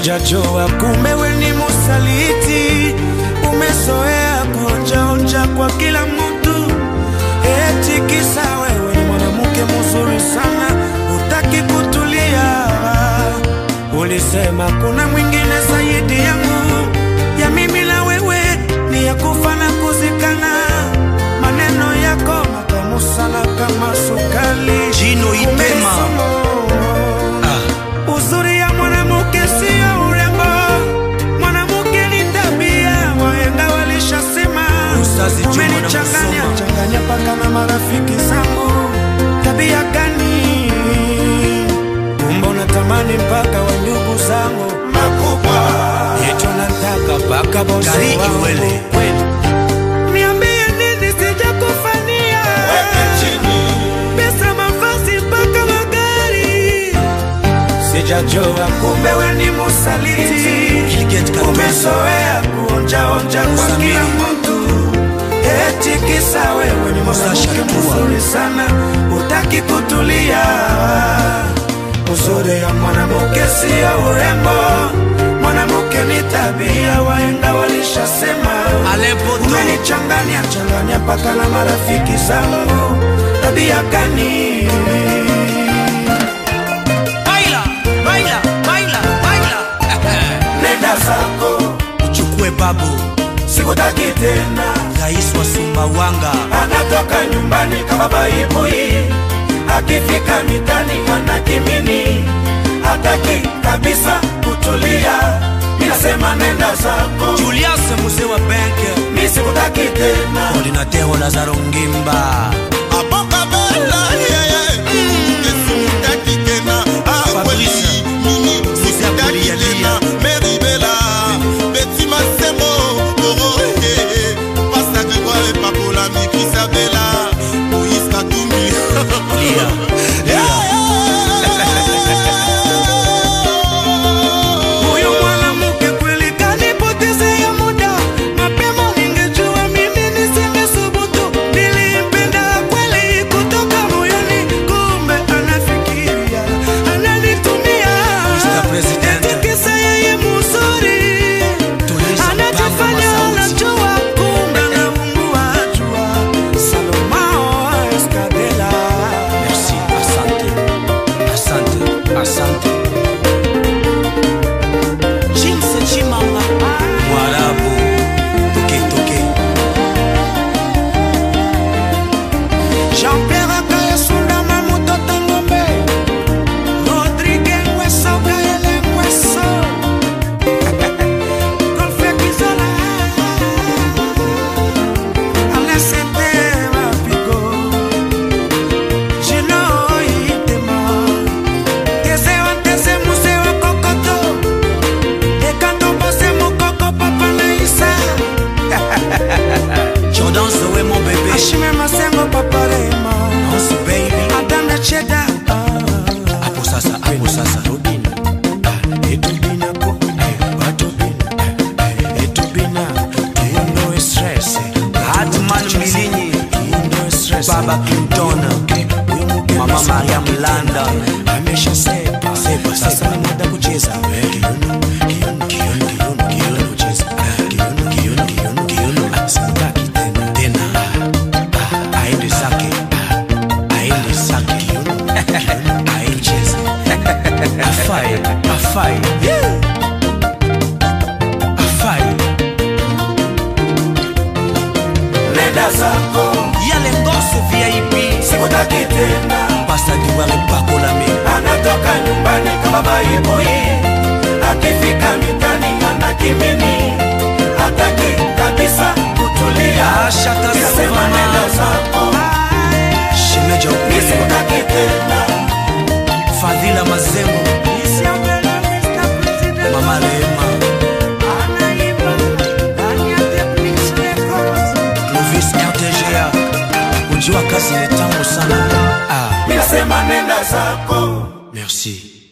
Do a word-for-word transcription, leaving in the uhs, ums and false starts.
Sijajua kumbe we ni musaliti, umezoea kuonja onja kwa kila mtu. Eti kisa wewe ni mwanamke mzuri sana, hutaki kutulia. Ulisema kuna mwingine zaidi yangu, ya mimi na wewe ni ya kufa na kuzikana. Maneno yako matamu sana kama sukali. Jino Ipema. Ah. Uzuri ya mwanamke sio urembo, mwanamke ni tabia, wahenga walishasema. Umenichanganya changanya paka na marafiki zangu, tabia gani? Kumbe unatamani mpaka wa ndugu zangu makubwa, yetu nataka paka bosi wangu. Niambie nini sijakufanyia, pesa mavazi mpaka magari. Sijajua kumbe we ni musaliti, umezoea kuonja onja kwa kila mtu. Eti kisa wewe ni mwanamke mzuri sana, hutaki kutulia. Uzuri ya mwanamke sio urembo, mwanamke ni tabia, wahenga walishasema. Umenichanganya changanya paka na marafiki zangu, tabia gani? Baila, baila, baila, baila. Nenda zako uchukue babu, sikutaki tena. Rais wa Sumbawanga anatoka nyumbani kama baibui, akifika mitani ana kimini, hataki kabisa kutulia. Minasema nenda zako. Julius mzee wa bank, mimi sikutaki tena. Coordinateur Lazaro Ngimba Aboka bela yeye Sikutaki tena. Fabrice Mimi sikutaki tena. Mary Bella Betty Masemo Oro eh Pasta que quoi et Papola Miki Sabela Moïse Katumbi Lia Lia. Huyu mwanamke kweli kanipotezea muda, mapema ningejua mimi nisingesubutu. Nilimpenda kweli kutoka moyoni, kumbe anafikiria ananitumia. mister President, eti kisa yeye mzuri, anajifanya anajua, kumbe anaungua jua. Salomao Escadela. merci, asante, asante, asante. James Chimanga Mwarabu, toke toke. Jean-Pierre Kayasunda Mamuto Tangombe, Rodrigue Ngweso Kayele Ngweso, Golfe Kizola, Alessete Mapigo, Gino Itema, Teseo Tese Museo Kokoto, Ekanto Bose Mukoko Papa Naisa, Jordan Zoé mon bébé, Ashime Masengo Papa Rema, Nancy baby. Adana Cheda. Apo sasa, apo sasa. Robin, etubina ko, batubina, etubina, no stress. Hatman Milinyi, No stress. Baba Clinton, Mama Mariam London. Amesha sepa, sepa, sasa ni muda kucheza. Kiuno, kiuno, kiuno, kiuno, kiuno, cheza. Kiuno, kiuno, kiuno, kiuno. Sikutaki tena, tena. Ah, aende zake, ah, aende zake. Kiuno, kiuno, aende cheza. Afai, afai, afai. Nenda zako, Yale Ngoso V I P, sikutaki tena. Pasta Diwale Pakola me. Anatoka nyumbani kama baibui, akifika mitani ana kimini, hataki kabisa kutulia. Shaka Sema nenda zako, Shemeja mimi Upele, sikutaki tena. Fadhila Mazemo, Mama Rema, Clovis R T G A. Ujua kazi ni tamu sana. Ah, Mimi nasema nenda zako. merci.